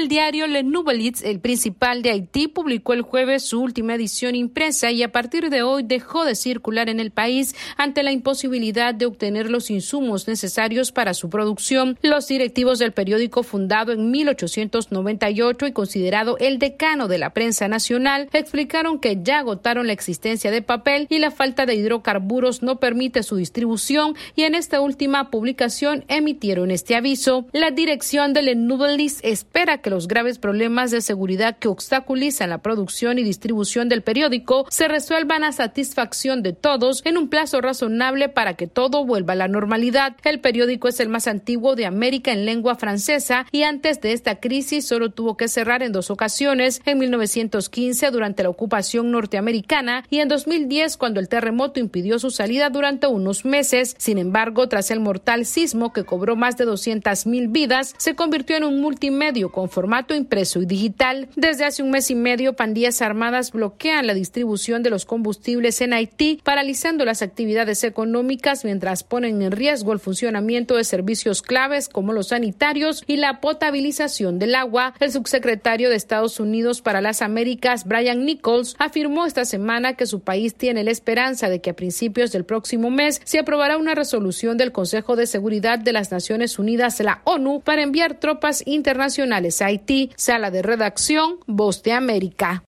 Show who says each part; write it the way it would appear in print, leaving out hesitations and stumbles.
Speaker 1: El diario Le Nouveliste, el principal de Haití, publicó el jueves su última edición impresa y a partir de hoy dejó de circular en el país ante la imposibilidad de obtener los insumos necesarios para su producción. Los directivos del periódico, fundado en 1898 y considerado el decano de la prensa nacional, explicaron que ya agotaron la existencia de papel y la falta de hidrocarburos no permite su distribución, y en esta última publicación emitieron este aviso. La dirección de Le Nouveliste espera que los graves problemas de seguridad que obstaculizan la producción y distribución del periódico se resuelvan a satisfacción de todos en un plazo razonable para que todo vuelva a la normalidad. El periódico es el más antiguo de América en lengua francesa y antes de esta crisis solo tuvo que cerrar en 2 ocasiones, en 1915 durante la ocupación norteamericana y en 2010 cuando el terremoto impidió su salida durante unos meses. Sin embargo, tras el mortal sismo que cobró más de 200,000 vidas, se convirtió en un multimedia con formato impreso y digital. Desde hace un mes y medio, pandillas armadas bloquean la distribución de los combustibles en Haití, paralizando las actividades económicas mientras ponen en riesgo el funcionamiento de servicios claves como los sanitarios y la potabilización del agua. El subsecretario de Estados Unidos para las Américas, Brian Nichols, afirmó esta semana que su país tiene la esperanza de que a principios del próximo mes se aprobará una resolución del Consejo de Seguridad de las Naciones Unidas, la ONU, para enviar tropas internacionales a Haití. Sala de redacción, Voz de América.